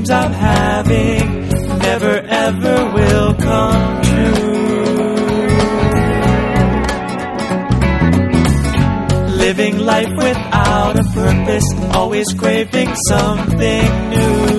dreams I'm having never ever will come true. Living life without a purpose, always craving something new.